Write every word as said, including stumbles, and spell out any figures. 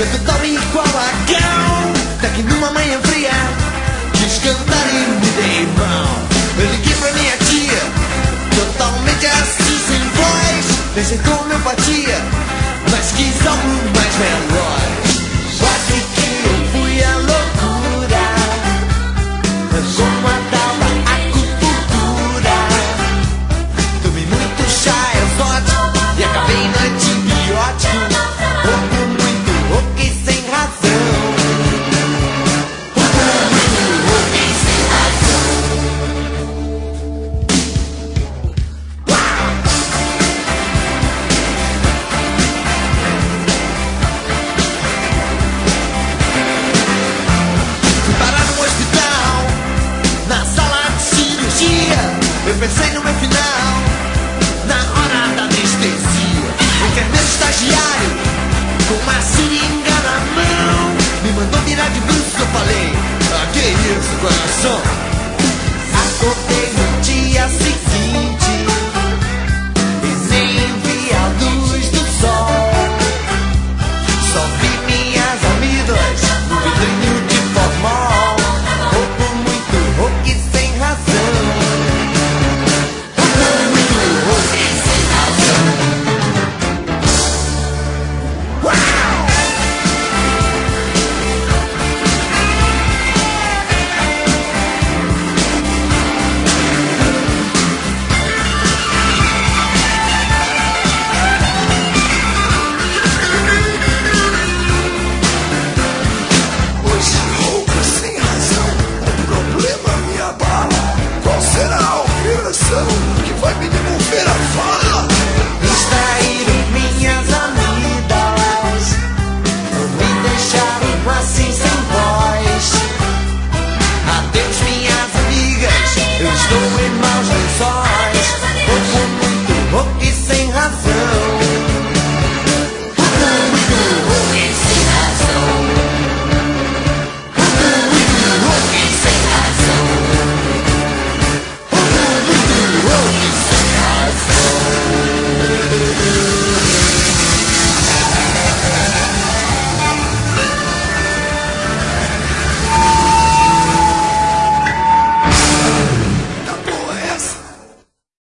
canto tal e qual a cão. Daqui numa manhã fria quis cantar e me dei mão. Eu liguei pra minha tia, totalmente assim sem voz. Pensei com homeopatia, mas quis algo mais veloz. Quase que eu fui à loucura, como a tal da acupuntura. Tomei muito chá exótico e acabei no antibiótico. Rouco muito, rouco e sem razão. Rouco muito, rouco e sem razão. Fui parar no hospital, na sala de cirurgia. Eu pensei no meu final, na hora da anestesia. O enfermeiro estagiário, com uma seringa na mão, me mandou virar de bruços. Eu falei, ah, que isso, coração? Acordei no dia seguinte e nem vi a luz do sol. Só vi minhas amigas no vidrinho de formol. Rouco muito, rouco e sem razão. Rouco muito, rouco e sem razão. Hoje rouco sem razão, o problema me abala. Qual será a operação que vai me devolver a fala? Extraíram minhas amígdalas, me deixaram assim sem voz. Adeus, minhas amigas, eu estou em maus lençóis. Rouco muito, rouco e sem razão. Rouco muito, rouco e sem razão. Rouco muito, rouco e sem razão. Rouco muito, rouco e sem razão.